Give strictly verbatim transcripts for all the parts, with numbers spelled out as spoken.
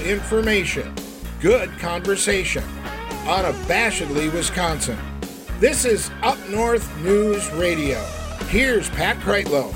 information, good conversation, unabashedly Wisconsin. This is Up North News Radio. Here's Pat Kreitlow.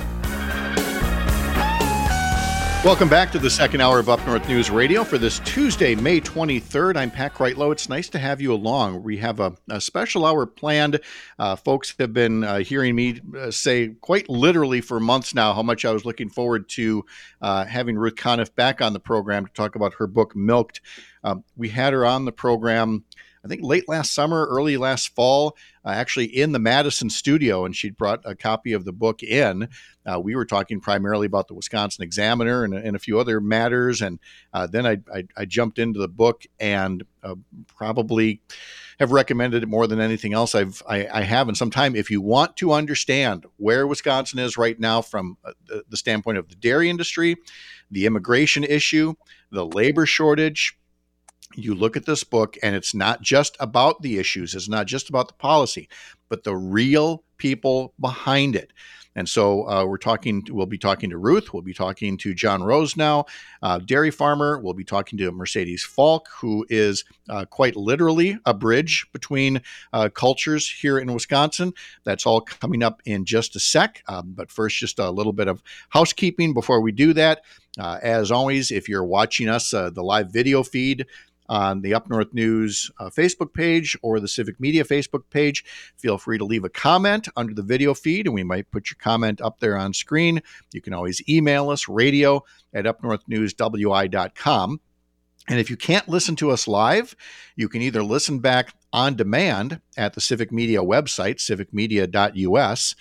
Welcome back to the second hour of Up North News Radio for this Tuesday, May twenty-third. I'm Pat Kreitlow. It's nice to have you along. We have a, a special hour planned. Uh, folks have been uh, hearing me uh, say quite literally for months now how much I was looking forward to uh, having Ruth Conniff back on the program to talk about her book, Milked. Um, we had her on the program, I think late last summer, early last fall, uh, actually in the Madison studio, and she'd brought a copy of the book in. Uh, we were talking primarily about the Wisconsin Examiner and, and a few other matters, and uh, then I, I, I jumped into the book and uh, probably have recommended it more than anything else I've I, I have in some time. If you want to understand where Wisconsin is right now from uh, the, the standpoint of the dairy industry, the immigration issue, the labor shortage, you look at this book, and it's not just about the issues. It's not just about the policy, but the real people behind it. And so uh, we're talking, we'll be talking to Ruth. We'll be talking to John Rosenau, uh, dairy farmer. We'll be talking to Mercedes Falk, who is uh, quite literally a bridge between uh, cultures here in Wisconsin. That's all coming up in just a sec. Um, but first, just a little bit of housekeeping before we do that. Uh, as always, if you're watching us, uh, the live video feed on the Up North News uh, Facebook page or the Civic Media Facebook page, feel free to leave a comment under the video feed, and we might put your comment up there on screen. You can always email us, radio at up north news w i dot com. And if you can't listen to us live, you can either listen back on demand at the Civic Media website, civic media dot u s,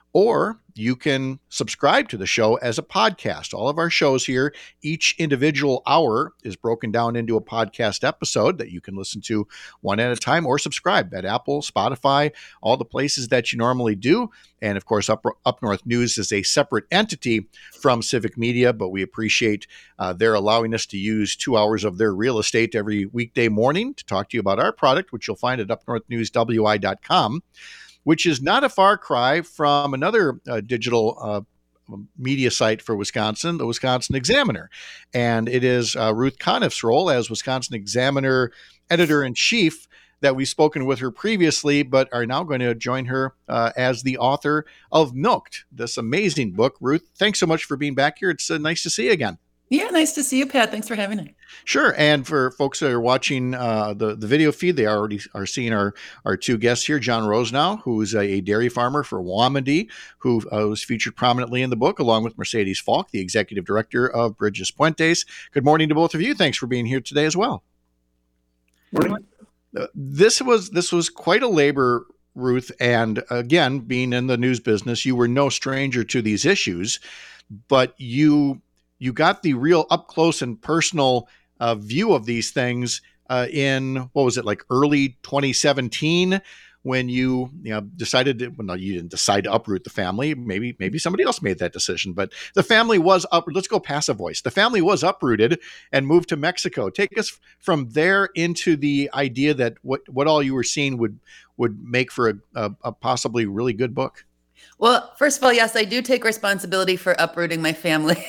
or you can subscribe to the show as a podcast. All of our shows here, each individual hour is broken down into a podcast episode that you can listen to one at a time, or subscribe at Apple, Spotify, all the places that you normally do. And of course, Up, Up North News is a separate entity from Civic Media, but we appreciate uh, their allowing us to use two hours of their real estate every weekday morning to talk to you about our product, which you'll find at up north news w i dot com. Which is not a far cry from another uh, digital uh, media site for Wisconsin, the Wisconsin Examiner. And it is uh, Ruth Conniff's role as Wisconsin Examiner editor-in-chief that we've spoken with her previously, but are now going to join her uh, as the author of Milked, this amazing book. Ruth, thanks so much for being back here. It's uh, nice to see you again. Yeah, nice to see you, Pat. Thanks for having me. Sure. And for folks that are watching uh, the, the video feed, they already are seeing our, our two guests here, John Rosenau, who is a, a dairy farmer for Wamandee, who uh, was featured prominently in the book, along with Mercedes Falk, the executive director of Bridges Puentes. Good morning to both of you. Thanks for being here today as well. Morning. Uh, this was this was quite a labor, Ruth. And again, being in the news business, you were no stranger to these issues, but you you got the real up close and personal uh, view of these things uh, in, what was it, like early twenty seventeen, when you, you know, decided to, well, no, you didn't decide to uproot the family. Maybe, maybe somebody else made that decision, but the family was up. Let's go passive voice. The family was uprooted and moved to Mexico. Take us from there into the idea that what, what all you were seeing would, would make for a, a, a possibly really good book. Well, first of all, yes, I do take responsibility for uprooting my family.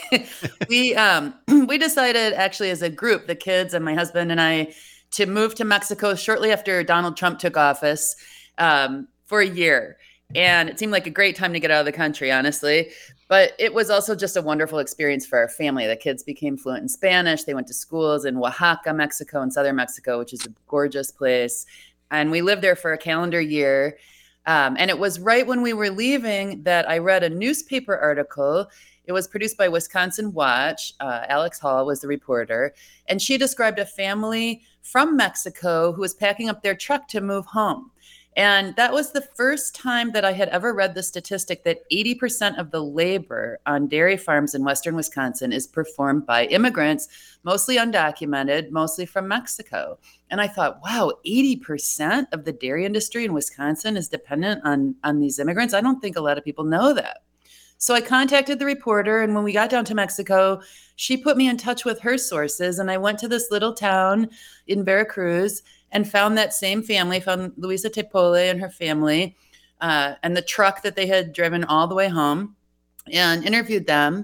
we um, we decided actually as a group, the kids and my husband and I, to move to Mexico shortly after Donald Trump took office um, for a year. And it seemed like a great time to get out of the country, honestly. But it was also just a wonderful experience for our family. The kids became fluent in Spanish. They went to schools in Oaxaca, Mexico, and southern Mexico, which is a gorgeous place. And we lived there for a calendar year. Um, and it was right when we were leaving that I read a newspaper article. It was produced by Wisconsin Watch. Uh, Alex Hall was the reporter. And she described a family from Mexico who was packing up their truck to move home. And that was the first time that I had ever read the statistic that eighty percent of the labor on dairy farms in western Wisconsin is performed by immigrants, mostly undocumented, mostly from Mexico. And I thought, wow, eighty percent of the dairy industry in Wisconsin is dependent on, on these immigrants. I don't think a lot of people know that. So I contacted the reporter, and when we got down to Mexico, she put me in touch with her sources, and I went to this little town in Veracruz and found that same family, found Luisa Tepole and her family, uh, and the truck that they had driven all the way home, and interviewed them.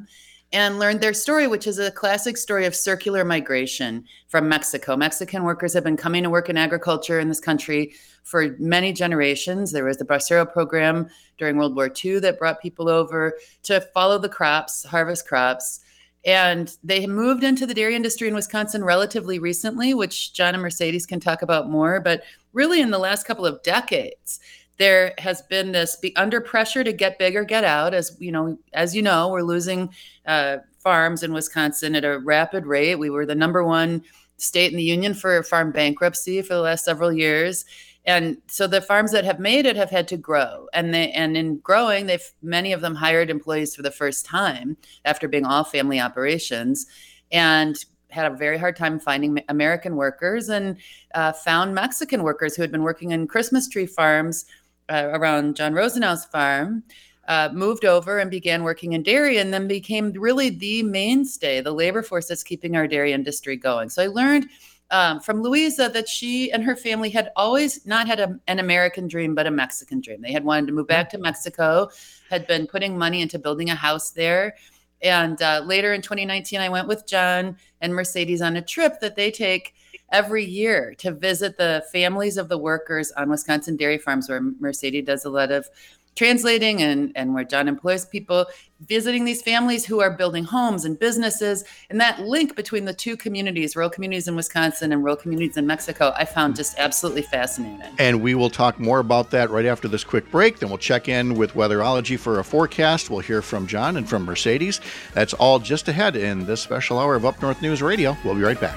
and learned their story, which is a classic story of circular migration from Mexico. Mexican workers have been coming to work in agriculture in this country for many generations. There was the Bracero program during World War Two that brought people over to follow the crops, harvest crops. And they moved into the dairy industry in Wisconsin relatively recently, which John and Mercedes can talk about more. But really in the last couple of decades, there has been this be under pressure to get big or get out. As you know, as you know, we're losing uh, farms in Wisconsin at a rapid rate. We were the number one state in the union for farm bankruptcy for the last several years. And so the farms that have made it have had to grow, and they and in growing, they've many of them hired employees for the first time after being all family operations, and had a very hard time finding American workers, and uh, found Mexican workers who had been working in Christmas tree farms uh, around John Rosenau's farm, uh, moved over and began working in dairy, and then became really the mainstay, the labor force that's keeping our dairy industry going. So I learned Um, from Louisa that she and her family had always not had a, an American dream, but a Mexican dream. They had wanted to move back to Mexico, had been putting money into building a house there. And uh, later in twenty nineteen, I went with John and Mercedes on a trip that they take every year to visit the families of the workers on Wisconsin dairy farms, where Mercedes does a lot of translating, and, and where John employs people, visiting these families who are building homes and businesses. And that link between the two communities, rural communities in Wisconsin and rural communities in Mexico, I found just absolutely fascinating. And we will talk more about that right after this quick break. Then we'll check in with Weatherology for a forecast. We'll hear from John and from Mercedes. That's all just ahead in this special hour of Up North News Radio. We'll be right back.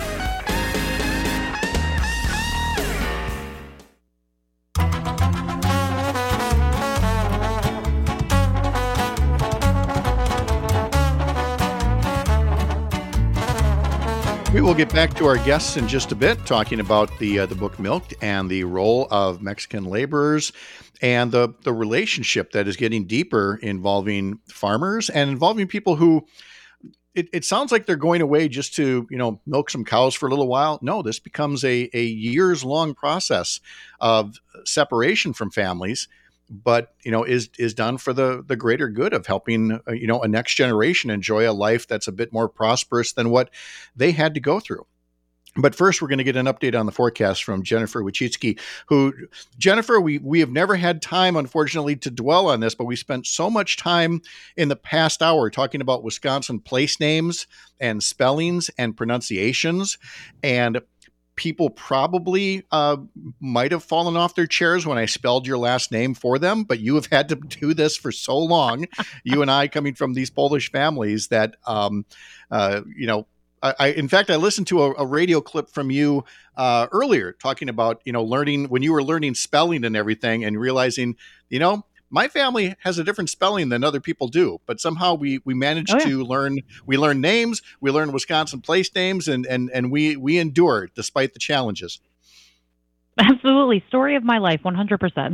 We will get back to our guests in just a bit, talking about the uh, the book Milked and the role of Mexican laborers and the, the relationship that is getting deeper involving farmers and involving people who it, it sounds like they're going away just to, you know, milk some cows for a little while. No, this becomes a, a years long process of separation from families, but, you know, is is done for the the greater good of helping, uh, you know, a next generation enjoy a life that's a bit more prosperous than what they had to go through. But first, we're going to get an update on the forecast from Jennifer Wachitsky, who, Jennifer, we, we have never had time, unfortunately, to dwell on this, but we spent so much time in the past hour talking about Wisconsin place names and spellings and pronunciations, and people probably uh, might have fallen off their chairs when I spelled your last name for them, but you have had to do this for so long, you and I coming from these Polish families, that, um, uh, you know, I, I, in fact, I listened to a, a radio clip from you uh, earlier talking about, you know, learning when you were learning spelling and everything and realizing, you know, my family has a different spelling than other people do, but somehow we we managed oh, yeah. to learn. We learn names, we learn Wisconsin place names, and and and we we endure despite the challenges. Absolutely, story of my life, one hundred percent.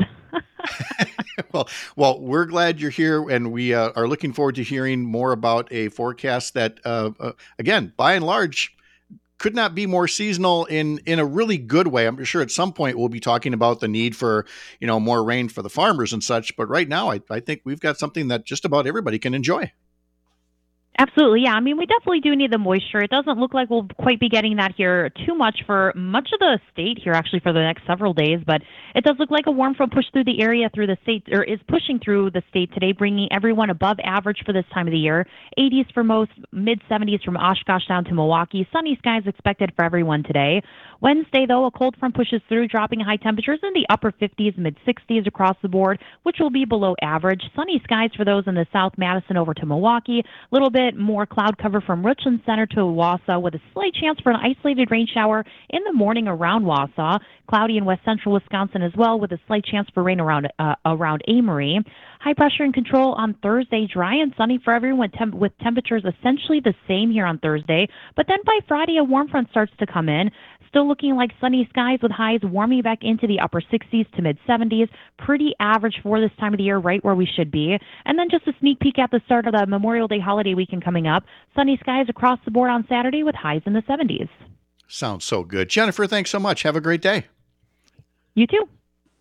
well, well, we're glad you're here, and we uh, are looking forward to hearing more about a forecast that, uh, uh, again, by and large, could not be more seasonal in, in a really good way. I'm sure at some point we'll be talking about the need for, you know, more rain for the farmers and such. But right now, I, I think we've got something that just about everybody can enjoy. Absolutely, yeah. I mean, we definitely do need the moisture. It doesn't look like we'll quite be getting that here too much for much of the state here, actually, for the next several days. But it does look like a warm front pushed through the area through the state, or is pushing through the state today, bringing everyone above average for this time of the year. eighties for most, mid seventies from Oshkosh down to Milwaukee. Sunny skies expected for everyone today. Wednesday, though, a cold front pushes through, dropping high temperatures in the upper fifties, mid sixties across the board, which will be below average. Sunny skies for those in the South Madison over to Milwaukee. A little bit more cloud cover from Richland Center to Wausau, with a slight chance for an isolated rain shower in the morning around Wausau. Cloudy in west central Wisconsin as well, with a slight chance for rain around uh, around Amory. High pressure and control on Thursday, dry and sunny for everyone, temp- with temperatures essentially the same here on Thursday. But then by Friday, a warm front starts to come in. Still looking like sunny skies, with highs warming back into the upper sixties to mid seventies. Pretty average for this time of the year, right where we should be. And then just a sneak peek at the start of the Memorial Day holiday weekend coming up. Sunny skies across the board on Saturday with highs in the seventies. Sounds so good. Jennifer, thanks so much. Have a great day. You too.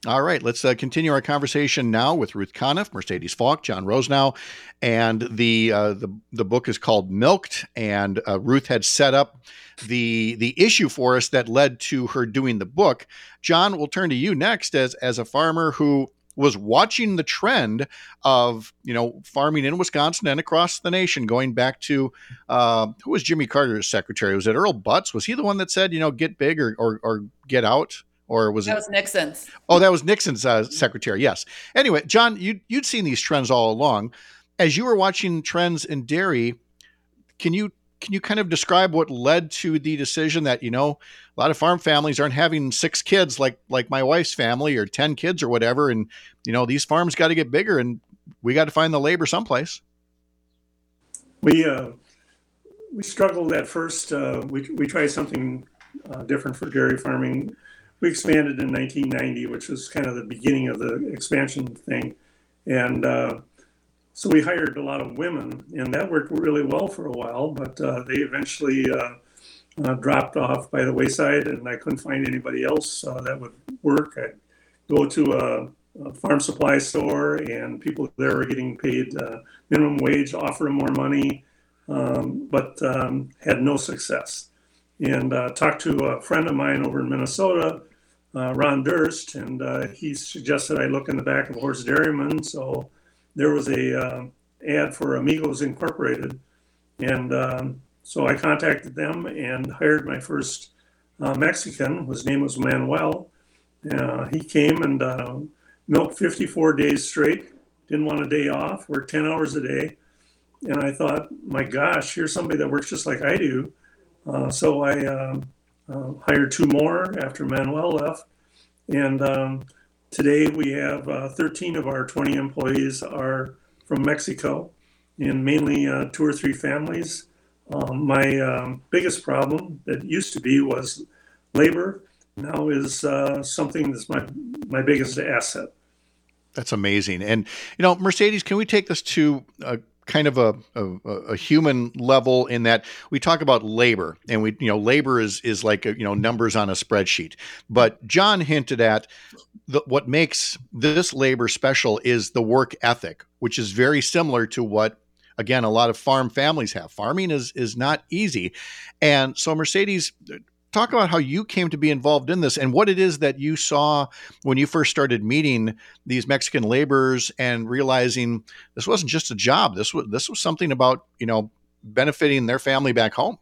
All right, let's uh, continue our conversation now with Ruth Conniff, Mercedes Falk, John Rosenau, and the uh, the the book is called Milked. And uh, Ruth had set up the the issue for us that led to her doing the book. John, we'll turn to you next as as a farmer who was watching the trend of, you know, farming in Wisconsin and across the nation, going back to uh, who was Jimmy Carter's secretary? Was it Earl Butz? Was he the one that said, you know, get big or or, or get out? Or was that it? was Nixon's. Oh, that was Nixon's uh, secretary. Yes. Anyway, John, you, you'd seen these trends all along. As you were watching trends in dairy, can you can you kind of describe what led to the decision that, you know, a lot of farm families aren't having six kids like like my wife's family or ten kids or whatever, and you know these farms got to get bigger, and we got to find the labor someplace. We uh, we struggled at first. Uh, we we tried something uh, different for dairy farming. We expanded in nineteen ninety, which was kind of the beginning of the expansion thing. And uh, so we hired a lot of women, and that worked really well for a while, but uh, they eventually uh, uh, dropped off by the wayside, and I couldn't find anybody else uh, that would work. I'd go to a, a farm supply store, and people there were getting paid uh, minimum wage, offer them more money, um, but um, had no success. And uh, talked to a friend of mine over in Minnesota, Uh, Ron Durst, and uh, he suggested I look in the back of Horse Dairyman. So there was a uh, ad for Amigos Incorporated, and um, so I contacted them and hired my first uh, Mexican. His name was Manuel. Uh, he came and uh, milked fifty-four days straight, didn't want a day off, worked ten hours a day. And I thought, my gosh, here's somebody that works just like I do. Uh, so I uh, Uh, hired two more after Manuel left, and um, today we have uh, thirteen of our twenty employees are from Mexico, and mainly uh, two or three families. Um, my um, biggest problem that used to be was labor. Now is uh, something that's my my biggest asset. That's amazing. And you know, Mercedes, can we take this to a kind of a, a, a human level in that we talk about labor, and we, you know, labor is, is like, a, you know, numbers on a spreadsheet, but John hinted at the, what makes this labor special is the work ethic, which is very similar to what, again, a lot of farm families have. Farming is, is not easy. And so Mercedes, talk about how you came to be involved in this and what it is that you saw when you first started meeting these Mexican laborers and realizing this wasn't just a job. This was, this was something about, you know, benefiting their family back home.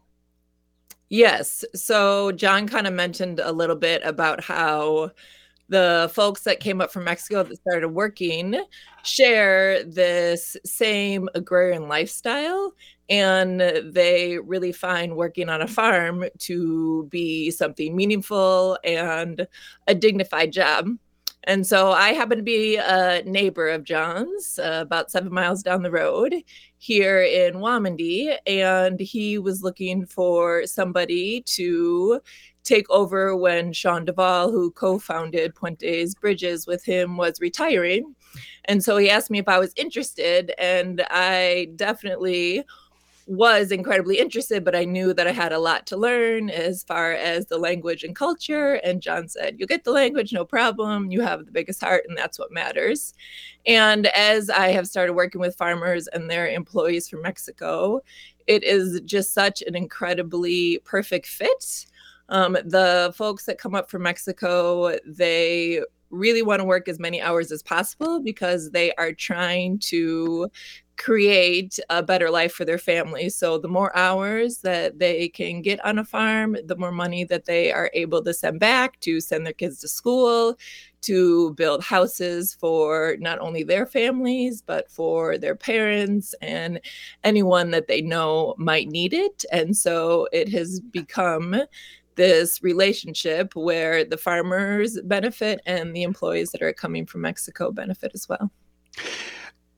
Yes. So John kind of mentioned a little bit about how the folks that came up from Mexico that started working share this same agrarian lifestyle, and they really find working on a farm to be something meaningful and a dignified job. And so I happen to be a neighbor of John's, uh, about seven miles down the road here in Wamandee, and he was looking for somebody to take over when Sean Duvall, who co-founded Puentes Bridges with him, was retiring. And so he asked me if I was interested, and I definitely was incredibly interested, but I knew that I had a lot to learn as far as the language and culture. And John said, "You'll get the language, no problem. You have the biggest heart, and that's what matters." And as I have started working with farmers and their employees from Mexico, it is just such an incredibly perfect fit. Um, the folks that come up from Mexico, they really want to work as many hours as possible because they are trying to create a better life for their families. So the more hours that they can get on a farm, the more money that they are able to send back to send their kids to school, to build houses for not only their families, but for their parents and anyone that they know might need it. And so it has become this relationship where the farmers benefit and the employees that are coming from Mexico benefit as well.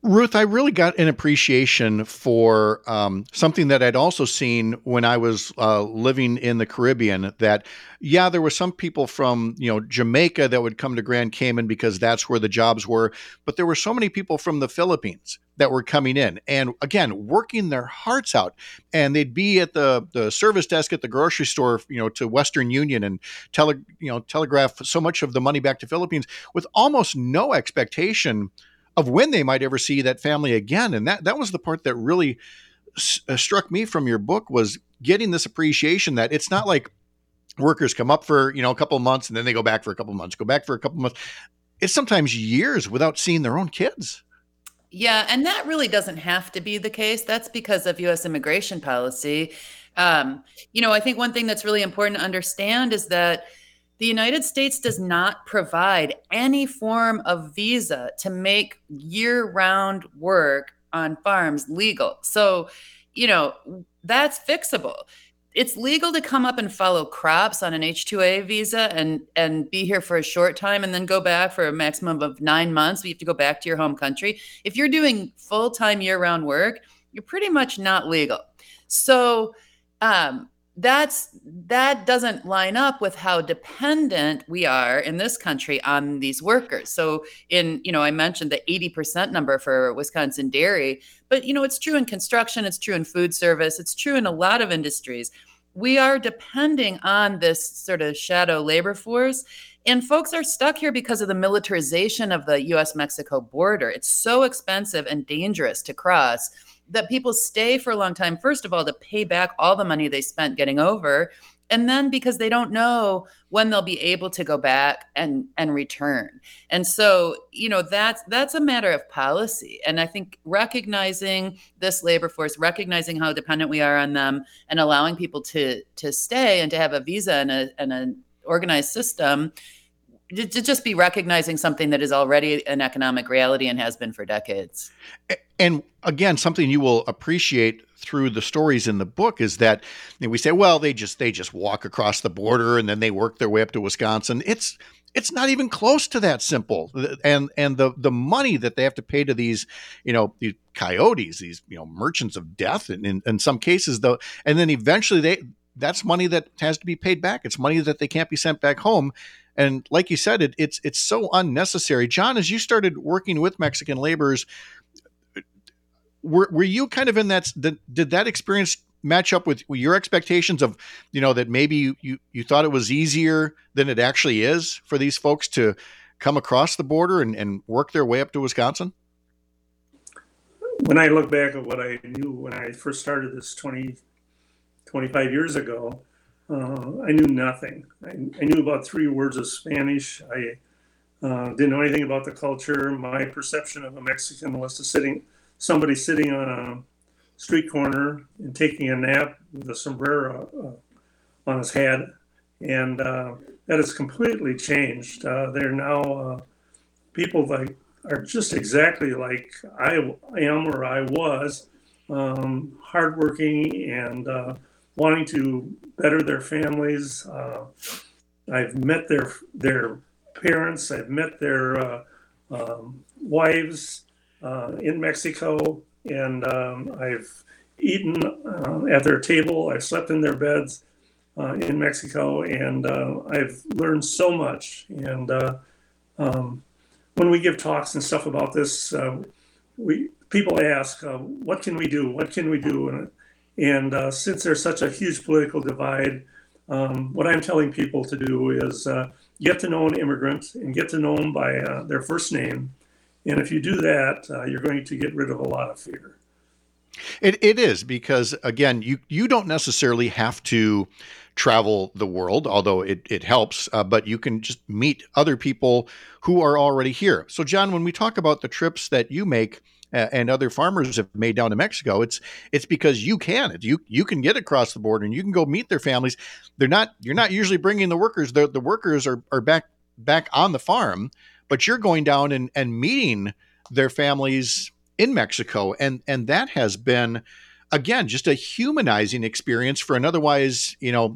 Ruth, I really got an appreciation for um, something that I'd also seen when I was uh, living in the Caribbean, that, yeah, there were some people from, you know, Jamaica that would come to Grand Cayman because that's where the jobs were. But there were so many people from the Philippines that were coming in and, again, working their hearts out. And they'd be at the, the service desk at the grocery store, you know, to Western Union and tele, you know, telegraph so much of the money back to Philippines with almost no expectation of when they might ever see that family again. And that, that was the part that really s- uh, struck me from your book, was getting this appreciation that it's not like workers come up for, you know, a couple of months and then they go back for a couple of months, go back for a couple of months. It's sometimes years without seeing their own kids. Yeah, and that really doesn't have to be the case. That's because of U S immigration policy. Um, you know, I think one thing that's really important to understand is that the United States does not provide any form of visa to make year-round work on farms legal. So, you know, that's fixable. It's legal to come up and follow crops on an H two A visa and and be here for a short time and then go back for a maximum of nine months. You have to go back to your home country. If you're doing full-time year-round work, you're pretty much not legal. So, um, that's that doesn't line up with how dependent we are in this country on these workers. So in, you know, I mentioned the eighty percent number for Wisconsin dairy, but, you know, it's true in construction, it's true in food service, it's true in a lot of industries. We are depending on this sort of shadow labor force. And folks are stuck here because of the militarization of the U S Mexico border. It's so expensive and dangerous to cross that people stay for a long time, first of all, to pay back all the money they spent getting over. And then because they don't know when they'll be able to go back and, and return. And so, you know, that's that's a matter of policy. And I think recognizing this labor force, recognizing how dependent we are on them, and allowing people to to stay and to have a visa and a and an organized system, to, to just be recognizing something that is already an economic reality and has been for decades. And again, something you will appreciate through the stories in the book is that, you know, we say, well, they just they just walk across the border and then they work their way up to Wisconsin. It's it's not even close to that simple. And and the the money that they have to pay to these, you know, these coyotes, these, you know, merchants of death, and in, in some cases, though, and then eventually they that's money that has to be paid back. It's money that they can't be sent back home. And like you said, it, it's it's so unnecessary. John, as you started working with Mexican laborers, were were you kind of in that? Did, did that experience match up with your expectations of, you know, that maybe you, you you thought it was easier than it actually is for these folks to come across the border and, and work their way up to Wisconsin? When I look back at what I knew when I first started this twenty, twenty-five years ago, Uh, I knew nothing. I, I knew about three words of Spanish. I uh, didn't know anything about the culture. My perception of a Mexican was to sitting, somebody sitting on a street corner and taking a nap with a sombrero uh, on his head. And uh, that has completely changed. Uh, they're now uh, people that are just exactly like I am or I was, um, hardworking and uh, wanting to better their families. Uh, I've met their their parents. I've met their uh, um, wives uh, in Mexico, and um, I've eaten uh, at their table. I've slept in their beds uh, in Mexico, and uh, I've learned so much. And uh, um, when we give talks and stuff about this, uh, we people ask, uh, "What can we do? What can we do?" And And uh, since there's such a huge political divide, um, what I'm telling people to do is uh, get to know an immigrant and get to know them by uh, their first name. And if you do that, uh, you're going to get rid of a lot of fear. It it is, because again, you you don't necessarily have to travel the world, although it it helps, uh, but you can just meet other people who are already here. So, John, when we talk about the trips that you make and other farmers have made down to Mexico, it's it's because you can. You you can get across the border and you can go meet their families. They're not you're not usually bringing the workers. The the workers are are back back on the farm, but you're going down and, and meeting their families in Mexico, and and that has been, again, just a humanizing experience for an otherwise, you know,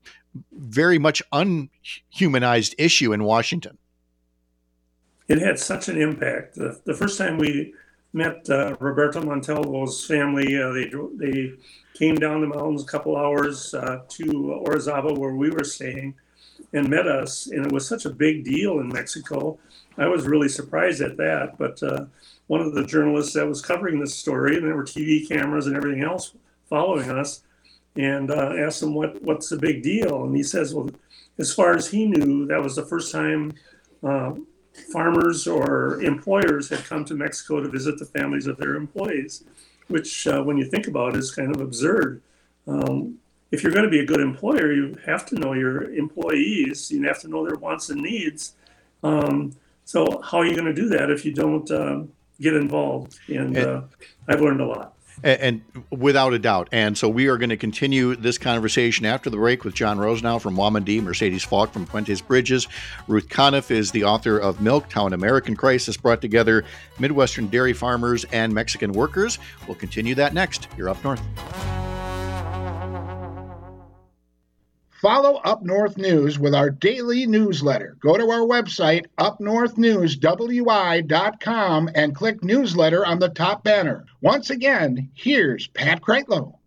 very much unhumanized issue in Washington. It had such an impact. The, the first time we met uh, Roberto Montalvo's family. Uh, they they came down the mountains a couple hours uh, to Orizaba, where we were staying, and met us. And it was such a big deal in Mexico. I was really surprised at that. But uh, one of the journalists that was covering this story, and there were T V cameras and everything else following us, and uh, asked him what what's the big deal. And he says, well, as far as he knew, that was the first time uh, farmers or employers had come to Mexico to visit the families of their employees, which uh, when you think about it is kind of absurd. Um, if you're going to be a good employer, you have to know your employees. You have to know their wants and needs. Um, so how are you going to do that if you don't uh, get involved? And uh, I've learned a lot. And, and without a doubt. And so we are going to continue this conversation after the break with John Rosenau from Wamandee, Mercedes Falk from Fuentes Bridges. Ruth Conniff is the author of Milktown, American Crisis, brought together Midwestern dairy farmers and Mexican workers. We'll continue that next. You're Up North. Follow Up North News with our daily newsletter. Go to our website, up north news w i dot com, and click newsletter on the top banner. Once again, here's Pat Kreitlow.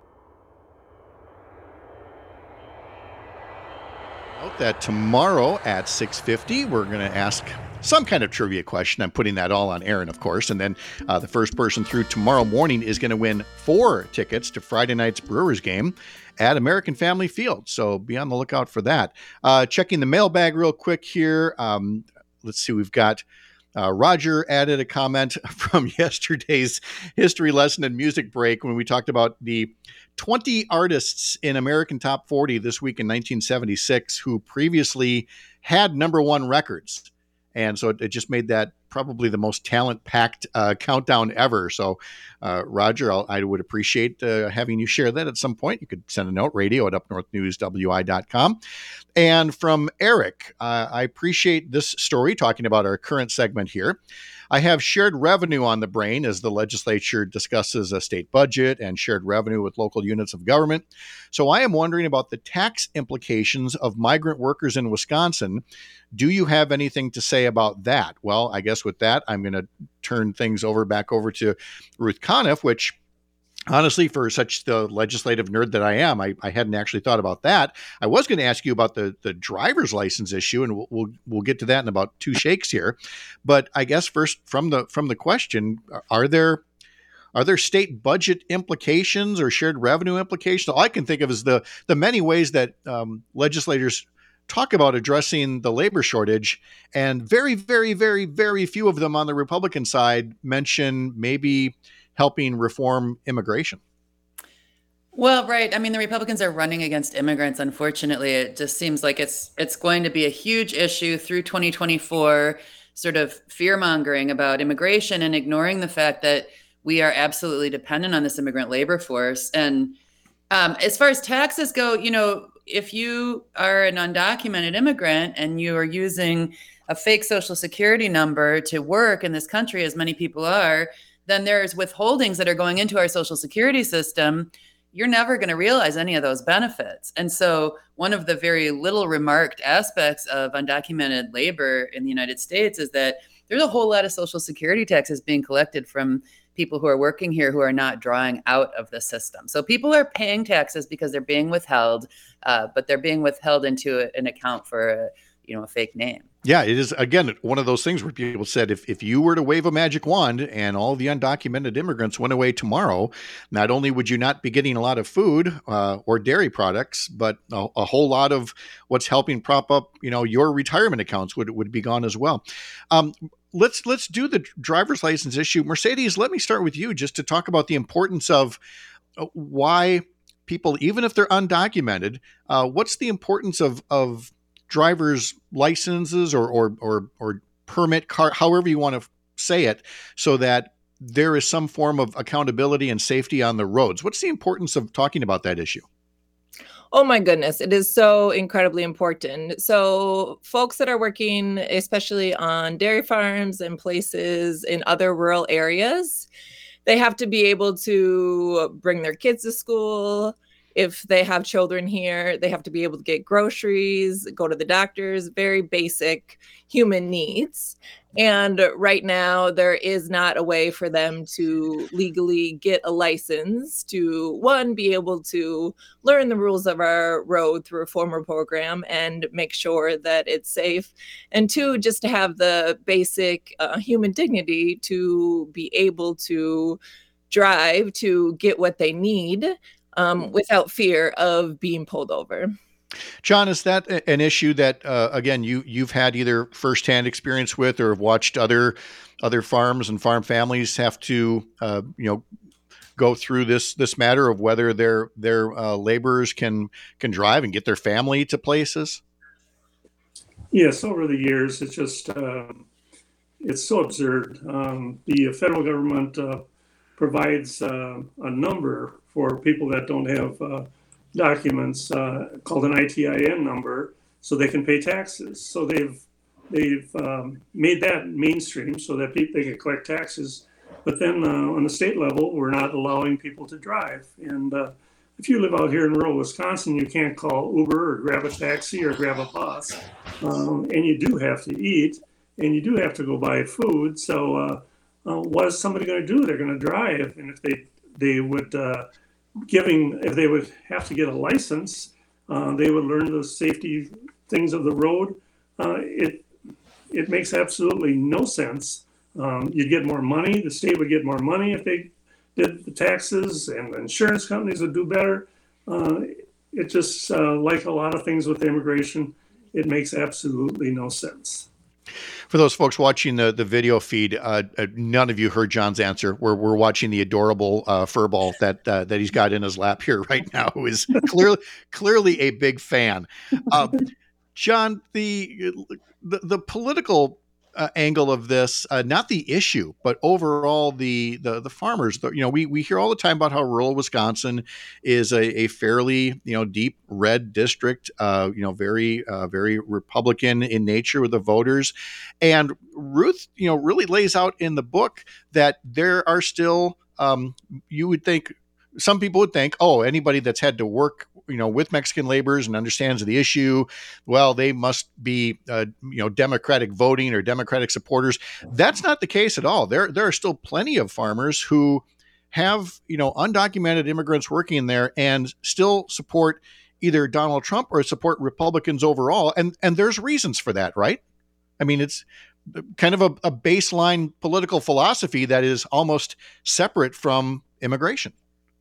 Note that tomorrow at six fifty, we're going to ask some kind of trivia question. I'm putting that all on Aaron, of course. And then uh, the first person through tomorrow morning is going to win four tickets to Friday night's Brewers game at American Family Field. So be on the lookout for that. Uh, checking the mailbag real quick here. Um, let's see, we've got uh, Roger added a comment from yesterday's history lesson and music break when we talked about the twenty artists in American Top forty this week in nineteen seventy-six who previously had number one records. And so it, it just made that probably the most talent-packed uh, countdown ever. So, uh, Roger, I'll, I would appreciate uh, having you share that at some point. You could send a note, radio at up north news w i dot com. And from Eric, uh, I appreciate this story, talking about our current segment here. I have shared revenue on the brain as the legislature discusses a state budget and shared revenue with local units of government. So I am wondering about the tax implications of migrant workers in Wisconsin. Do you have anything to say about that? Well, I guess with that, I'm going to turn things over back over to Ruth Conniff, which honestly, for such the legislative nerd that I am, I, I hadn't actually thought about that. I was going to ask you about the, the driver's license issue, and we'll, we'll we'll get to that in about two shakes here. But I guess first from the from the question, are there are there state budget implications or shared revenue implications? All I can think of is the the many ways that um, legislators talk about addressing the labor shortage, and very, very, very, very few of them on the Republican side mention maybe helping reform immigration. Well, right. I mean, the Republicans are running against immigrants. Unfortunately, it just seems like it's it's going to be a huge issue through twenty twenty-four, sort of fear-mongering about immigration and ignoring the fact that we are absolutely dependent on this immigrant labor force. And um, as far as taxes go, you know, if you are an undocumented immigrant and you are using a fake Social Security number to work in this country, as many people are, then there's withholdings that are going into our Social Security system. You're never going to realize any of those benefits. And so one of the very little remarked aspects of undocumented labor in the United States is that there's a whole lot of Social Security taxes being collected from people who are working here who are not drawing out of the system. So people are paying taxes because they're being withheld, uh, but they're being withheld into a, an account for a, you know, a fake name. Yeah, it is, again, one of those things where people said if, if you were to wave a magic wand and all the undocumented immigrants went away tomorrow, not only would you not be getting a lot of food uh, or dairy products, but a, a whole lot of what's helping prop up, you know, your retirement accounts would would be gone as well. Um, let's let's do the driver's license issue. Mercedes, let me start with you just to talk about the importance of uh, why people, even if they're undocumented, uh, what's the importance of of driver's licenses or, or, or, or permit card, however you want to say it, so that there is some form of accountability and safety on the roads. What's the importance of talking about that issue? Oh my goodness, it is so incredibly important. So folks that are working, especially on dairy farms and places in other rural areas, they have to be able to bring their kids to school. if they have children here, they have to be able to get groceries, go to the doctors, very basic human needs. And right now, there is not a way for them to legally get a license to, one, be able to learn the rules of our road through a formal program and make sure that it's safe. And two, just to have the basic uh, human dignity to be able to drive to get what they need um, without fear of being pulled over. John, is that an issue that, uh, again, you, you've had either firsthand experience with or have watched other other farms and farm families have to, uh, you know, go through this this matter of whether their their uh, laborers can can drive and get their family to places? Yes, over the years, it's just um, it's so absurd. Um, the federal government uh, provides uh, a number for people that don't have uh, documents uh, called an I T I N number, so they can pay taxes. So they've they've um, made that mainstream so that people they can collect taxes. But then uh, on the state level, we're not allowing people to drive. And uh, if you live out here in rural Wisconsin, you can't call Uber or grab a taxi or grab a bus, um, and you do have to eat, and you do have to go buy food. So uh, uh, what is somebody going to do? They're going to drive, and if they they would. Uh, Giving, if they would have to get a license, uh, they would learn the safety things of the road. Uh, it it makes absolutely no sense. Um, you'd get more money. The state would get more money if they did the taxes, and the insurance companies would do better. Uh, it just, uh, like a lot of things with immigration, it makes absolutely no sense. For those folks watching the, the video feed, uh, uh, none of you heard John's answer. We're we're watching the adorable uh, furball that uh, that he's got in his lap here right now, who is clearly clearly a big fan. Uh, John, the the, the political uh, angle of this, uh, not the issue, but overall the the the farmers. The, you know, we we hear all the time about how rural Wisconsin is a, a fairly you know deep red district. Uh, you know, very uh, very Republican in nature with the voters. And Ruth, you know, really lays out in the book that there are still, um, you would think, some people would think, oh, anybody that's had to work, you know, with Mexican laborers and understands the issue, well, they must be, uh, you know, Democratic voting or Democratic supporters. That's not the case at all. There, there are still plenty of farmers who have, you know, undocumented immigrants working there and still support either Donald Trump or support Republicans overall. And, and there's reasons for that, right? I mean, it's kind of a, a baseline political philosophy that is almost separate from immigration.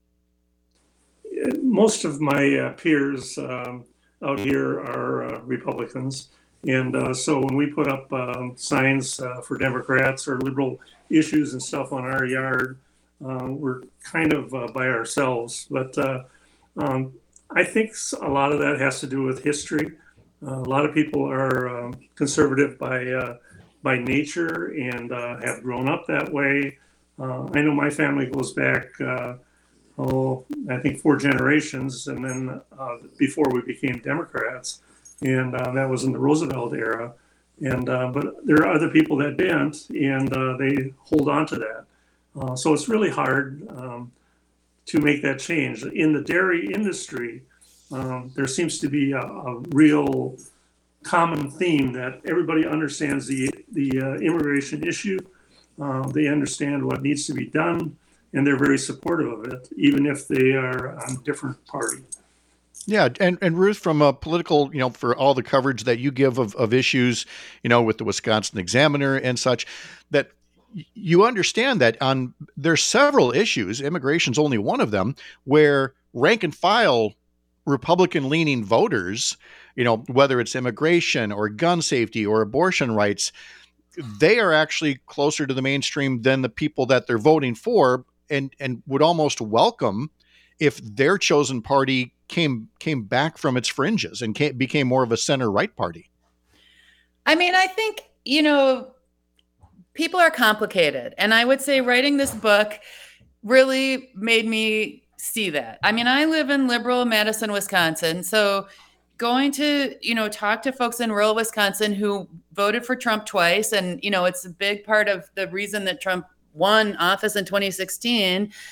Most of my uh, peers um, out here are uh, Republicans. And uh, so when we put up um, signs uh, for Democrats or liberal issues and stuff on our yard, uh, we're kind of uh, by ourselves. But uh, um, I think a lot of that has to do with history. Uh, a lot of people are um, conservative by uh, by nature and uh, have grown up that way. Uh, I know my family goes back, uh, oh, I think four generations, and then uh, before we became Democrats, and uh, that was in the Roosevelt era. And uh, but there are other people that didn't, and uh, they hold on to that. Uh, so it's really hard um, to make that change in the dairy industry. Um, there seems to be a, a real common theme that everybody understands the the uh, immigration issue. Uh, they understand what needs to be done, and they're very supportive of it, even if they are on a different party. Yeah, and, and Ruth, from a political, you know, for all the coverage that you give of, of issues, you know, with the Wisconsin Examiner and such, that you understand that on there's several issues, immigration's only one of them, where rank and file Republican-leaning voters, you know, whether it's immigration or gun safety or abortion rights, they are actually closer to the mainstream than the people that they're voting for, and and would almost welcome if their chosen party came came back from its fringes and came, became more of a center-right party. I mean, I think, you know, people are complicated. And I would say writing this book really made me see that. I mean, I live in liberal Madison, Wisconsin. So going to, you know, talk to folks in rural Wisconsin who voted for Trump twice. And, you know, it's a big part of the reason that Trump won office in twenty sixteen.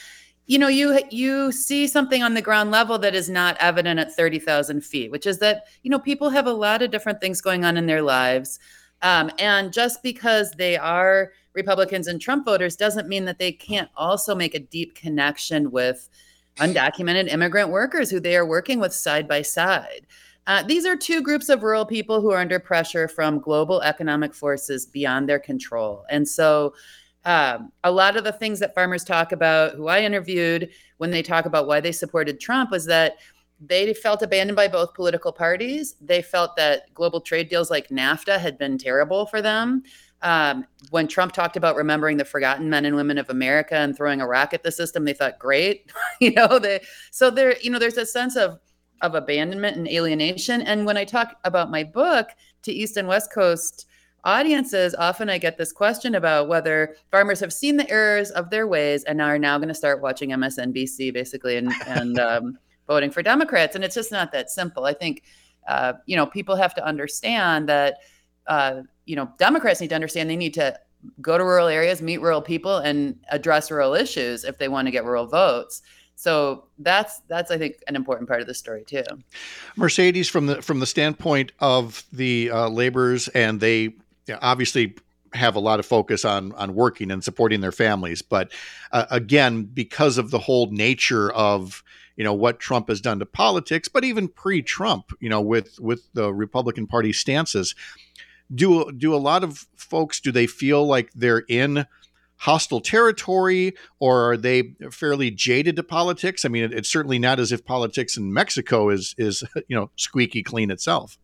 you know, you you see something on the ground level that is not evident at thirty thousand feet, which is that, you know, people have a lot of different things going on in their lives. Um, and just because they are Republicans and Trump voters doesn't mean that they can't also make a deep connection with undocumented immigrant workers who they are working with side by side. Uh, these are two groups of rural people who are under pressure from global economic forces beyond their control. And so um, a lot of the things that farmers talk about, who I interviewed when they talk about why they supported Trump, was that they felt abandoned by both political parties. They felt that global trade deals like NAFTA had been terrible for them. Um, when Trump talked about remembering the forgotten men and women of America and throwing a rock at the system, they thought, great. you know, they, so there, you know, there's a sense of, of abandonment and alienation. And when I talk about my book to East and West Coast audiences, often I get this question about whether farmers have seen the errors of their ways and are now going to start watching M S N B C basically and, and um, voting for Democrats. And it's just not that simple. I think, uh, you know, people have to understand that, uh, you know, Democrats need to understand they need to go to rural areas, meet rural people, and address rural issues if they want to get rural votes. So that's that's I think an important part of the story too. Mercedes, from the from the standpoint of the uh, laborers, and they you know, obviously have a lot of focus on on working and supporting their families, but uh, again, because of the whole nature of you know what Trump has done to politics, but even pre-Trump, you know, with with the Republican Party stances. Do do a lot of folks, do they feel like they're in hostile territory, or are they fairly jaded to politics? I mean, it, it's certainly not as if politics in Mexico is, is you know, squeaky clean itself.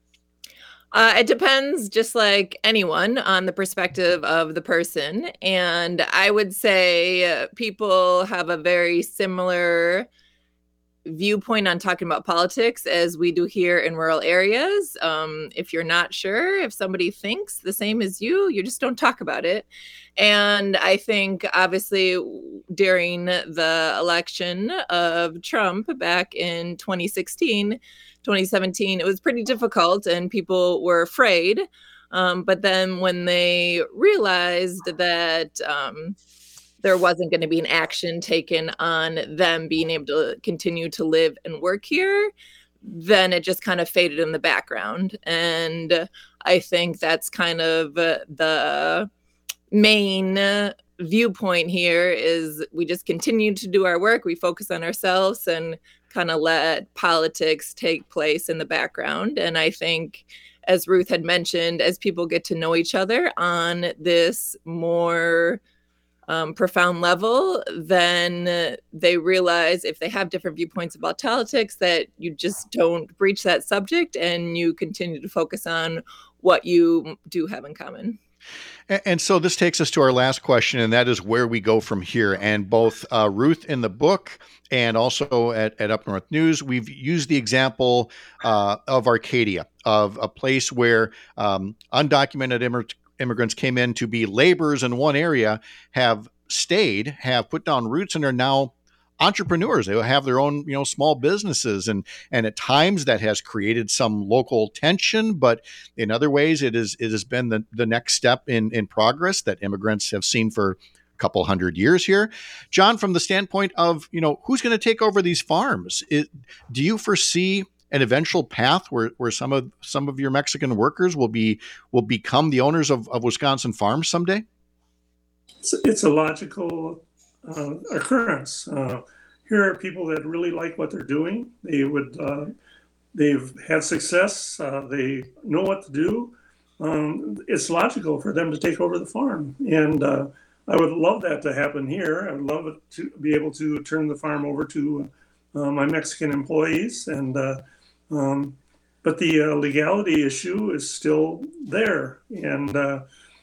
Uh, it depends, just like anyone, on the perspective of the person. And I would say uh, people have a very similar viewpoint on talking about politics as we do here in rural areas. Um, if you're not sure, if somebody thinks the same as you, you just don't talk about it. And I think obviously during the election of Trump back in twenty sixteen, twenty seventeen, it was pretty difficult and people were afraid. Um, but then when they realized that um, there wasn't going to be an action taken on them being able to continue to live and work here, then it just kind of faded in the background. And I think that's kind of the main viewpoint here is we just continue to do our work. We focus on ourselves and kind of let politics take place in the background. And I think, as Ruth had mentioned, as people get to know each other on this more Um, profound level, then uh, they realize if they have different viewpoints about politics that you just don't breach that subject and you continue to focus on what you do have in common. And, and so this takes us to our last question, and that is where we go from here. And both uh, Ruth in the book and also at, at Up North News, we've used the example uh, of Arcadia, of a place where um, undocumented immigrants immigrants came in to be laborers in one area, have stayed, have put down roots, and are now entrepreneurs. They have their own, you know, small businesses. And, and at times that has created some local tension, but in other ways it is, it has been the, the next step in, in progress that immigrants have seen for a couple hundred years here. John, from the standpoint of, you know, who's going to take over these farms? It, do you foresee an eventual path where, where some of some of your Mexican workers will be will become the owners of, of Wisconsin farms someday? It's, it's a logical uh, occurrence. Uh, here are people that really like what they're doing. They would uh, they've had success. Uh, they know what to do. Um, it's logical for them to take over the farm, and uh, I would love that to happen here. I would love it to be able to turn the farm over to uh, my Mexican employees and. Uh, Um, but the uh, legality issue is still there. And uh,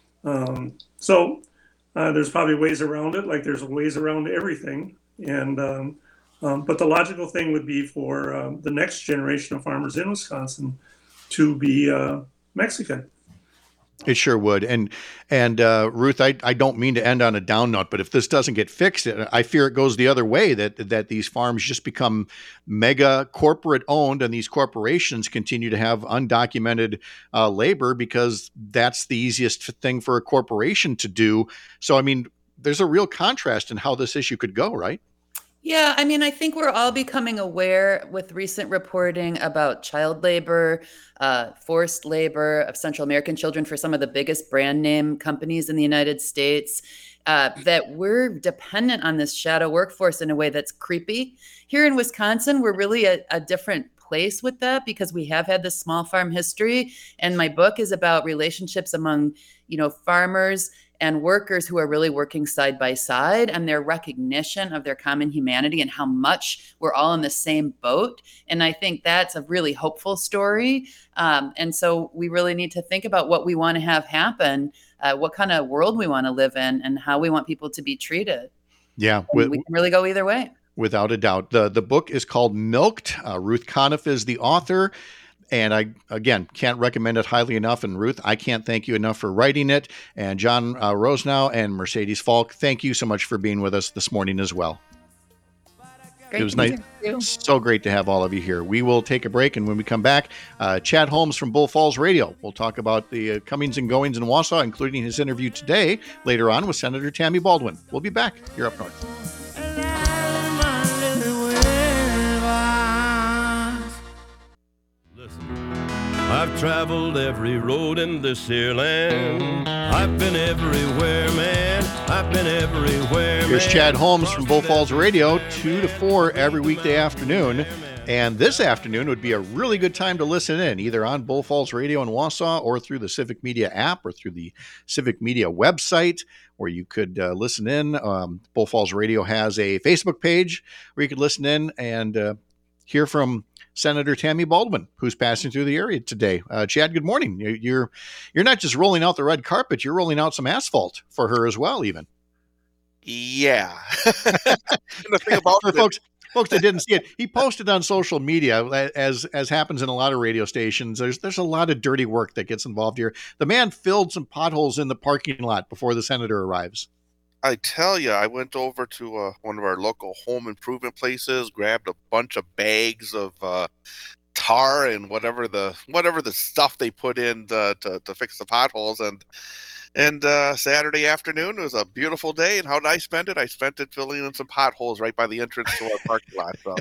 um, so uh, there's probably ways around it, like there's ways around everything. And um, um, but the logical thing would be for um, the next generation of farmers in Wisconsin to be uh, Mexican. It sure would. And and uh, Ruth, I, I don't mean to end on a down note, but if this doesn't get fixed, I fear it goes the other way, that that these farms just become mega corporate owned, and these corporations continue to have undocumented uh, labor because that's the easiest thing for a corporation to do. So, I mean, there's a real contrast in how this issue could go, right? Yeah, I mean, I think we're all becoming aware with recent reporting about child labor, uh, forced labor of Central American children for some of the biggest brand name companies in the United States, uh, that we're dependent on this shadow workforce in a way that's creepy. Here in Wisconsin, we're really a, a different place with that because we have had this small farm history. And my book is about relationships among, you know, farmers and workers who are really working side by side, and their recognition of their common humanity and how much we're all in the same boat. And I think that's a really hopeful story. Um, and so we really need to think about what we want to have happen, uh, what kind of world we want to live in, and how we want people to be treated. Yeah, And we can really go either way. Without a doubt. The, the book is called Milked. Uh, Ruth Conniff is the author. And I, again, can't recommend it highly enough. And Ruth, I can't thank you enough for writing it. And John uh, Rosenau and Mercedes Falk, thank you so much for being with us this morning as well. Great. It was nice. So great to have all of you here. We will take a break. And when we come back, uh, Chad Holmes from Bull Falls Radio. We'll talk about the uh, comings and goings in Wausau, including his interview today, later on with Senator Tammy Baldwin. We'll be back here up north. I've traveled every road in this here land. I've been everywhere, man. I've been everywhere, Here's man. Chad Holmes from Bull Falls Radio, two to four every weekday afternoon. And this afternoon would be a really good time to listen in, either on Bull Falls Radio in Wausau or through the Civic Media app or through the Civic Media website, where you could uh, listen in. Um, Bull Falls Radio has a Facebook page where you could listen in and uh, hear from Senator Tammy Baldwin, who's passing through the area today. Uh, Chad, good morning. You're you're not just rolling out the red carpet; you're rolling out some asphalt for her as well, even. Yeah. The thing about for folks folks that didn't see it, he posted on social media, as as happens in a lot of radio stations. There's there's a lot of dirty work that gets involved here. The man filled some potholes in the parking lot before the senator arrives. I tell you, I went over to uh, one of our local home improvement places, grabbed a bunch of bags of uh, tar and whatever the whatever the stuff they put in to, to, to fix the potholes. And and uh, Saturday afternoon, it was a beautiful day. And how did I spend it? I spent it filling in some potholes right by the entrance to our parking lot. So.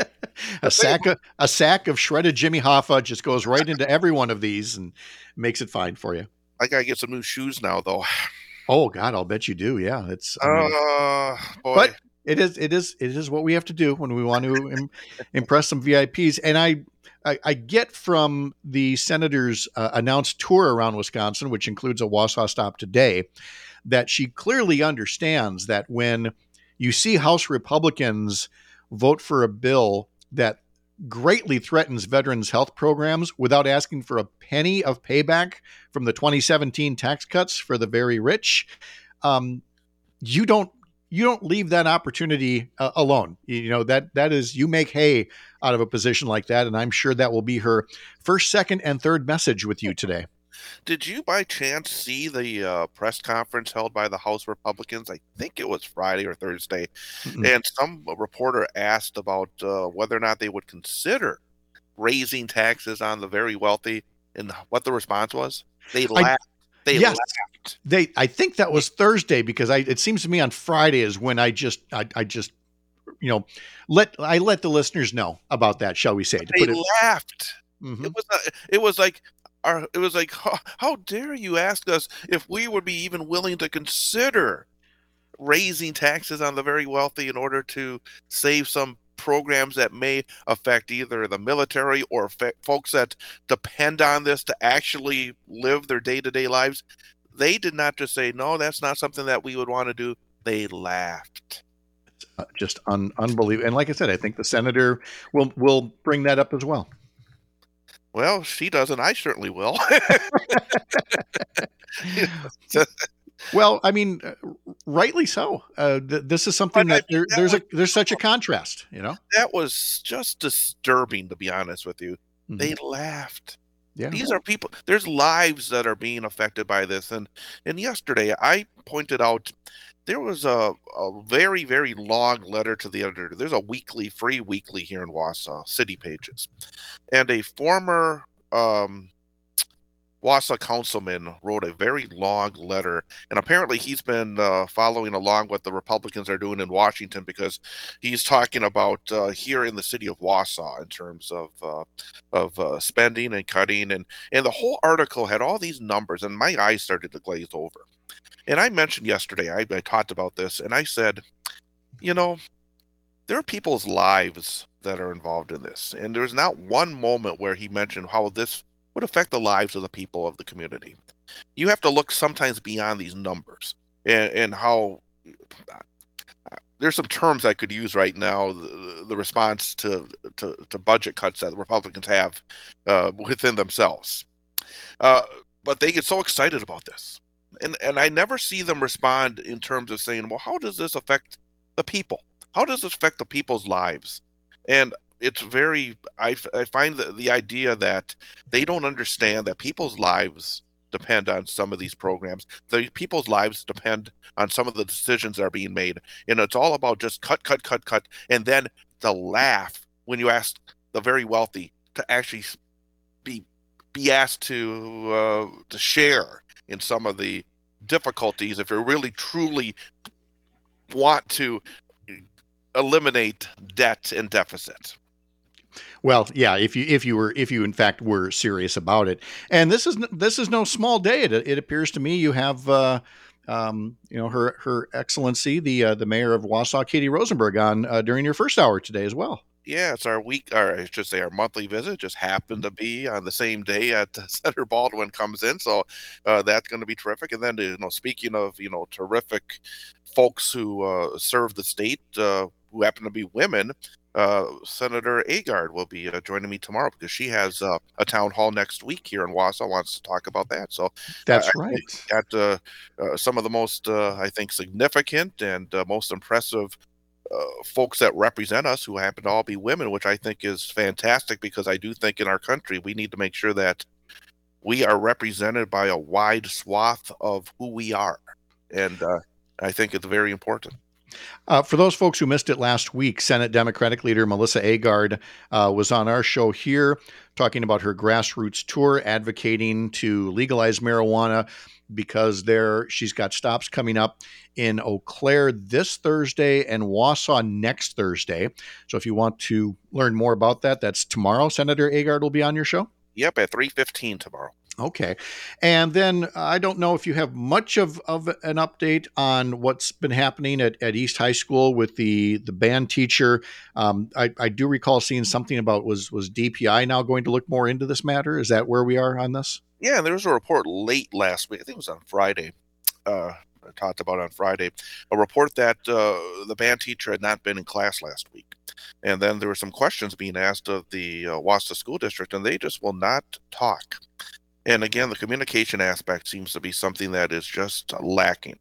a sack of a sack of shredded Jimmy Hoffa just goes right into every one of these and makes it fine for you. I gotta get some new shoes now, though. Oh God, I'll bet you do. Yeah, it's. I mean, uh, boy. But it is, it is, it is what we have to do when we want to im- impress some V I Ps. And I, I, I get from the senator's uh, announced tour around Wisconsin, which includes a Wausau stop today, that she clearly understands that when you see House Republicans vote for a bill that greatly threatens veterans' health programs without asking for a penny of payback from the twenty seventeen tax cuts for the very rich, um, you don't you don't leave that opportunity uh, alone. You know, that that is, you make hay out of a position like that, and I'm sure that will be her first, second, and third message with you today. Did you by chance see the uh, press conference held by the House Republicans? I think it was Friday or Thursday. Mm-hmm. And some reporter asked about uh, whether or not they would consider raising taxes on the very wealthy. And what the response was? They laughed. I, they yes, laughed. They, I think that was Thursday, because I, it seems to me on Friday is when I just, I, I just, you know, let, I let the listeners know about that, shall we say. They it, laughed. Mm-hmm. It was, a, it was like, Our, it was like, how, how dare you ask us if we would be even willing to consider raising taxes on the very wealthy in order to save some programs that may affect either the military or affect folks that depend on this to actually live their day-to-day lives. They did not just say, no, that's not something that we would want to do. They laughed. Uh, just un- unbelievable. And like I said, I think the senator will will bring that up as well. Well, she doesn't. I certainly will. Well, I mean, uh, rightly so. Uh, th- this is something that, I mean, there, that there's was, a there's such a contrast, you know. That was just disturbing, to be honest with you. Mm-hmm. They laughed. Yeah. These are people. There's lives that are being affected by this, and and yesterday I pointed out there was a, a very, very long letter to the editor. There's a weekly, free weekly here in Wausau, City Pages. And a former um, Wausau councilman wrote a very long letter, and apparently he's been uh, following along what the Republicans are doing in Washington, because he's talking about uh, here in the city of Wausau in terms of uh, of uh, spending and cutting, and and the whole article had all these numbers, and my eyes started to glaze over. And I mentioned yesterday, I, I talked about this, and I said, you know, there are people's lives that are involved in this, and there's not one moment where he mentioned how this would affect the lives of the people of the community. You have to look sometimes beyond these numbers, and, and how uh, there's some terms I could use right now. The, the response to, to to budget cuts that the Republicans have uh, within themselves, uh, but they get so excited about this, and and I never see them respond in terms of saying, well, how does this affect the people? How does this affect the people's lives? And it's very, I, I find the, the idea that they don't understand that people's lives depend on some of these programs. The people's lives depend on some of the decisions that are being made. And it's all about just cut, cut, cut, cut. And then the laugh when you ask the very wealthy to actually be be asked to uh, to share in some of the difficulties if you really truly want to eliminate debt and deficit. Well, yeah, if you if you were if you in fact were serious about it, and this is this is no small day. It, it appears to me you have uh, um, you know her her excellency the uh, the mayor of Wausau, Katie Rosenberg, on uh, during your first hour today as well. Yeah, it's our week, or I should say our monthly visit. Just happened to be on the same day that Senator Baldwin comes in, so uh, that's going to be terrific. And then, you know, speaking of you know terrific folks who uh, serve the state, uh, who happen to be women. Uh, Senator Agard will be uh, joining me tomorrow because she has uh, a town hall next week here in Wausau. Wants to talk about that. So that's uh, right. Got uh, uh, some of the most, uh, I think, significant and uh, most impressive uh, folks that represent us, who happen to all be women, which I think is fantastic, because I do think in our country we need to make sure that we are represented by a wide swath of who we are, and uh, I think it's very important. Uh, for those folks who missed it last week, Senate Democratic leader Melissa Agard uh, was on our show here talking about her grassroots tour, advocating to legalize marijuana, because there she's got stops coming up in Eau Claire this Thursday and Wausau next Thursday. So if you want to learn more about that, that's tomorrow. Senator Agard will be on your show? Yep, at three fifteen tomorrow. Okay. And then uh, I don't know if you have much of, of an update on what's been happening at, at East High School with the, the band teacher. Um, I, I do recall seeing something about was, was D P I now going to look more into this matter? Is that where we are on this? Yeah, and there was a report late last week. I think it was on Friday. Uh, I talked about on Friday, a report that uh, the band teacher had not been in class last week. And then there were some questions being asked of the uh, Wausau School District, and they just will not talk. And again, the communication aspect seems to be something that is just lacking.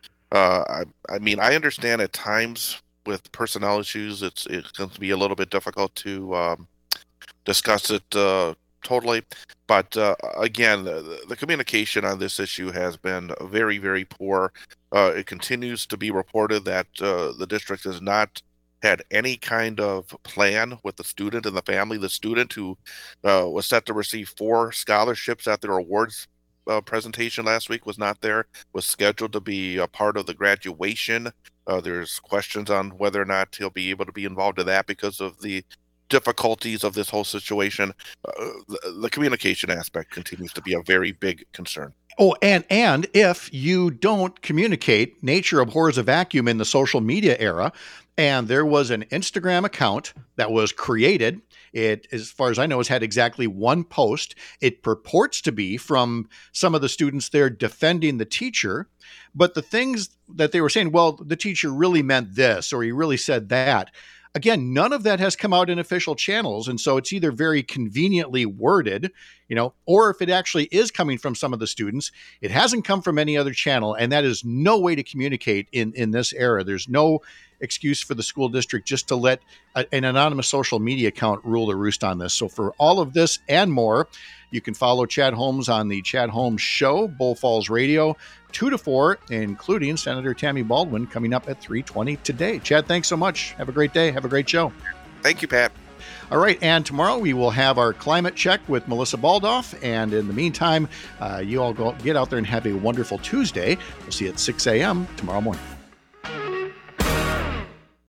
Uh, I, I mean, I understand at times with personnel issues, it's it's going to be a little bit difficult to um, discuss it uh, totally. But uh, again, the, the communication on this issue has been very, very poor. Uh, it continues to be reported that uh, the district has not had any kind of plan with the student and the family. The student, who uh, was set to receive four scholarships at their awards uh, presentation last week, was not there, was scheduled to be a part of the graduation. Uh, there's questions on whether or not he'll be able to be involved in that because of the difficulties of this whole situation. Uh, the, the communication aspect continues to be a very big concern. Oh, and and if you don't communicate, nature abhors a vacuum in the social media era. And there was an Instagram account that was created. It, as far as I know, has had exactly one post. It purports to be from some of the students there defending the teacher. But the things that they were saying, well, the teacher really meant this, or he really said that. Again, none of that has come out in official channels. And so it's either very conveniently worded, you know, or if it actually is coming from some of the students, it hasn't come from any other channel. And that is no way to communicate in, in this era. There's no excuse for the school district just to let a, an anonymous social media account rule the roost on this. So for all of this and more, you can follow Chad Holmes on the Chad Holmes Show, Bull Falls Radio, two to four, including Senator Tammy Baldwin coming up at three twenty today. Chad, thanks so much. Have a great day. Have a great show. Thank you, Pat. All right, and tomorrow we will have our climate check with Melissa Baldoff. And in the meantime, uh, you all go get out there and have a wonderful Tuesday. We'll see you at six a.m. tomorrow morning.